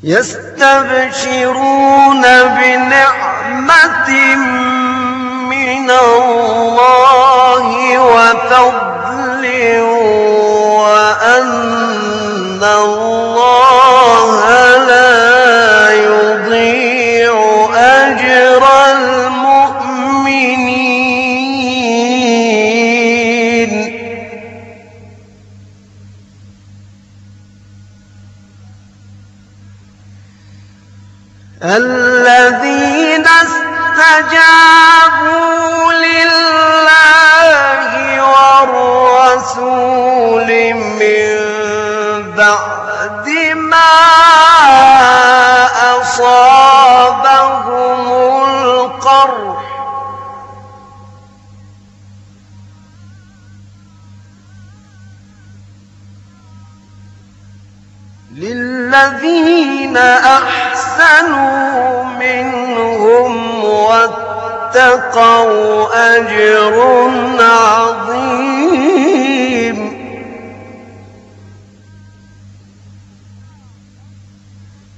يستبشرون بنعمة من الله وفضل وأن الله لا يضيع أجر المؤمنين. الذين استجابوا لله والرسول من بعد ما أصابهم القرح للذين أحسنوا منهم واتقوا أجر عظيم.